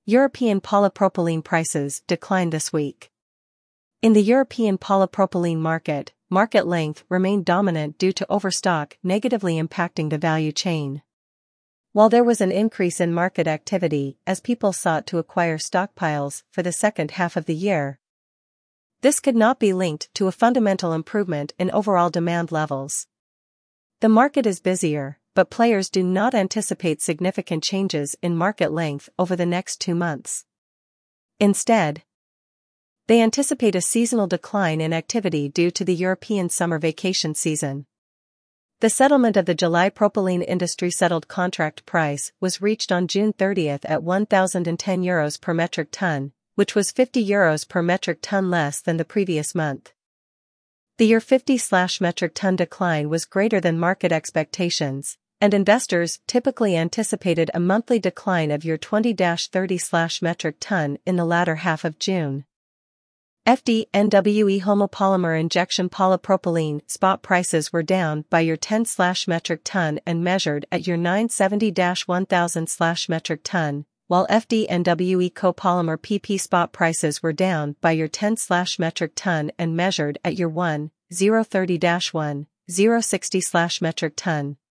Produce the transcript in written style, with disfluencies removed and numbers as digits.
European polypropylene prices declined this week. In the European polypropylene market, market length remained dominant due to overstock negatively impacting the value chain. While there was an increase in market activity as people sought to acquire stockpiles for the second half of the year, this could not be linked to a fundamental improvement in overall demand levels. The market is busier, but players do not anticipate significant changes in market length over the next 2 months. Instead, they anticipate a seasonal decline in activity due to the European summer vacation season. The settlement of the July propylene industry settled contract price was reached on June 30 at €1,010 per metric ton, which was €50 per metric ton less than the previous month. The year 50/metric ton decline was greater than market expectations, and investors typically anticipated a monthly decline of year 20/30/metric ton in the latter half of June. FD/NWE homopolymer injection polypropylene spot prices were down by year 10/metric ton and measured at year 970/1000/metric ton, while FD/NWE copolymer PP spot prices were down by year 10/metric ton and measured at year 1,030/1060/metric ton.